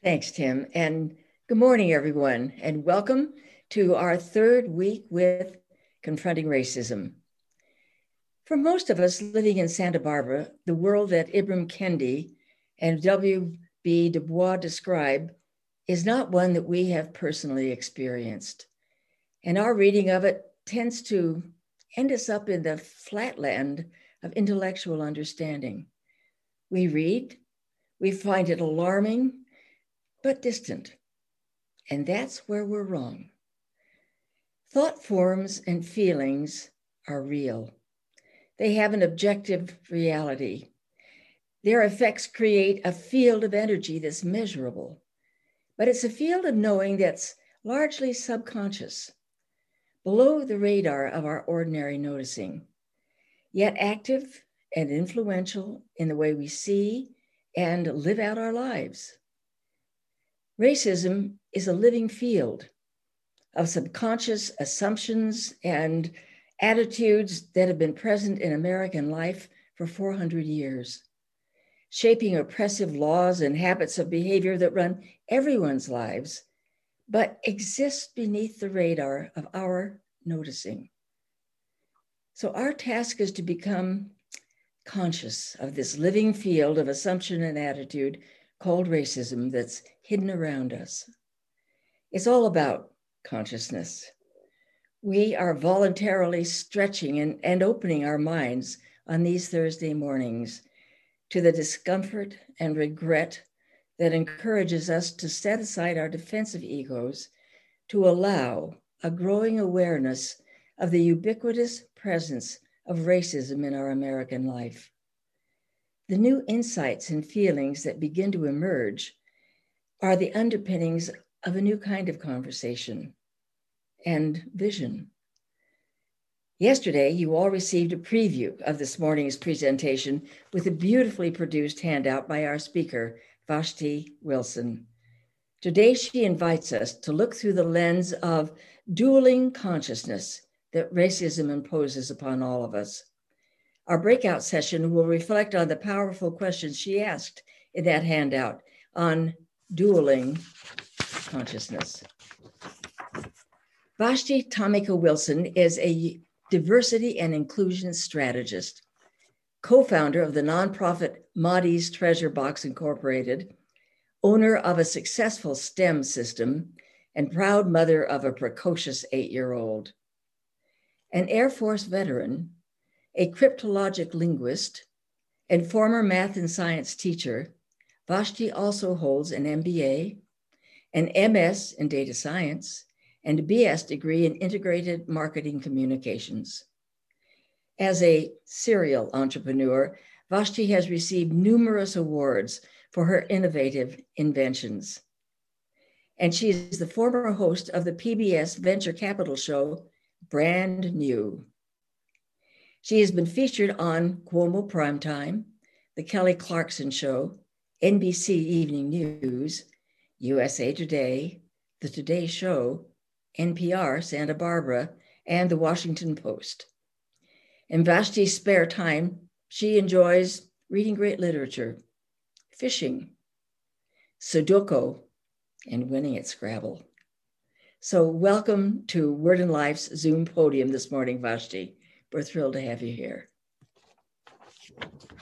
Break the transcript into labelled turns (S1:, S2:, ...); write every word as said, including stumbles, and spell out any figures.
S1: Thanks, Tim. And good morning, everyone. And welcome to our third week with Confronting Racism. For most of us living in Santa Barbara, the world that Ibram Kendi and W B Du Bois describe is not one that we have personally experienced. And our reading of it tends to end us up in the flatland of intellectual understanding. We read, we find it alarming, but distant. And that's where we're wrong. Thought forms and feelings are real. They have an objective reality. Their effects create a field of energy that's measurable, but it's a field of knowing that's largely subconscious, below the radar of our ordinary noticing, yet active and influential in the way we see and live out our lives. Racism is a living field of subconscious assumptions and attitudes that have been present in American life for four hundred years, shaping oppressive laws and habits of behavior that run everyone's lives, but exist beneath the radar of our noticing. So our task is to become conscious of this living field of assumption and attitude called racism that's hidden around us. It's all about consciousness. We are voluntarily stretching and, and opening our minds on these Thursday mornings to the discomfort and regret that encourages us to set aside our defensive egos to allow a growing awareness of the ubiquitous presence of racism in our American life. The new insights and feelings that begin to emerge are the underpinnings of a new kind of conversation and vision. Yesterday, you all received a preview of this morning's presentation with a beautifully produced handout by our speaker, Vashti Wilson. Today, she invites us to look through the lens of dueling consciousness that racism imposes upon all of us. Our breakout session will reflect on the powerful questions she asked in that handout on dueling consciousness. Vashti Tamika Wilson is a diversity and inclusion strategist, co-founder of the nonprofit Maudie's Treasure Box Incorporated, owner of a successful STEM system, and proud mother of a precocious eight-year-old. An Air Force veteran, a cryptologic linguist, and former math and science teacher, Vashti also holds an M B A, an M S in data science, and a B S degree in integrated marketing communications. As a serial entrepreneur, Vashti has received numerous awards for her innovative inventions. And she is the former host of the P B S venture capital show, Brand New. She has been featured on Cuomo Primetime, The Kelly Clarkson Show, N B C Evening News, U S A Today, The Today Show, N P R Santa Barbara, and The Washington Post. In Vashti's spare time, she enjoys reading great literature, fishing, Sudoku, and winning at Scrabble. So welcome to Word and Life's Zoom podium this morning, Vashti. We're thrilled to have you here.